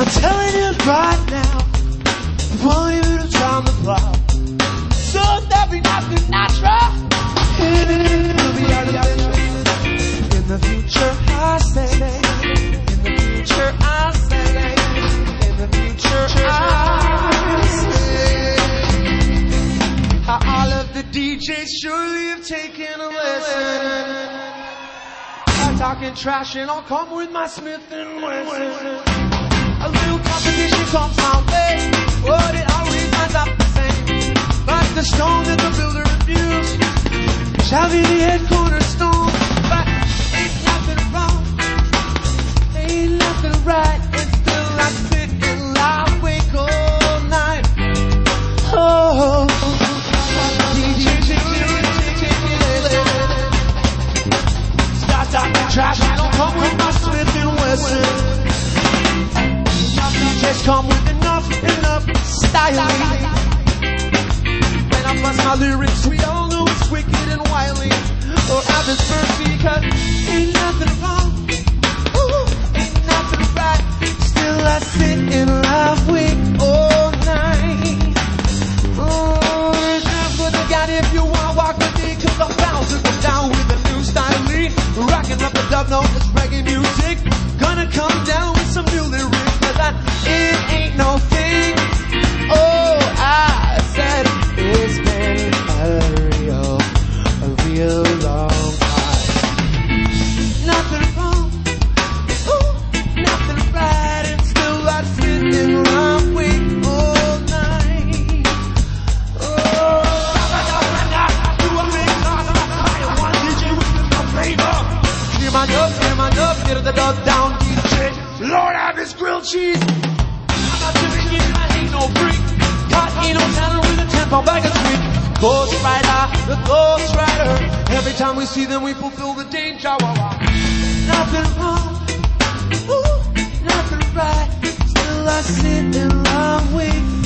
telling you right now, we won't even time the plow. So there'll be nothing natural. We'll be out of this. In the future, I say. In the future, I say. In the future, I say. How all of the DJs surely have taken a lesson. I'm talking trash and I'll come with my Smith & Wesson. A little competition comes my way, but it always ends up the same. But the stone that the builder refused shall be the head cornerstone. But ain't nothing wrong, ain't nothing right, and still I sit and lie awake all night. Oh, stop talking trash, I don't come with my Smith & Wesson. Just come with enough styling. When I bust my lyrics, we all know it's wicked and wily. Or have this mercy, cause ain't nothing wrong, ooh, ain't nothing right. Still I sit and laugh weak all night. Oh, there's time for the God if you wanna walk with me, cause I'm bound to go down with a new style. Rocking up the dub note, it's reggae music. Gonna come down with some new lyrics. It ain't no thing. Oh, I said it's been a real long time. Nothing wrong, ooh, nothing right, and still I sit and rock weak all night. Oh, you a big cause I want DJ with the flavor. Hear my dub, get the dub down, DJ. Lord, have this grilled cheese. I ain't no freak. God ain't no talent with a 10-pound bag of sweet. Ghost Rider, the Ghost Rider. Every time we see them, we fulfill the danger. Nothing wrong, ooh, nothing right. Still I sit and I'm weak.